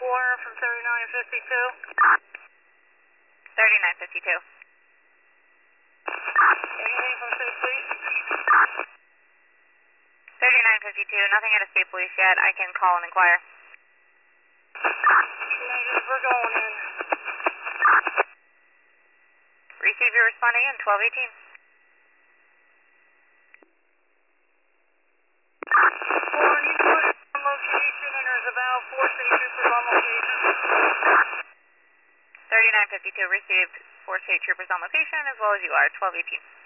from 3952. 3952. Anything from State Police? 3952, nothing at a state police yet. I can call and inquire. Negative, we're going in. Receiver responding in 1218. Well, he's put on location and there's about 4 state troopers on location. 3952 received 4 state troopers on location as well as you are, 1218.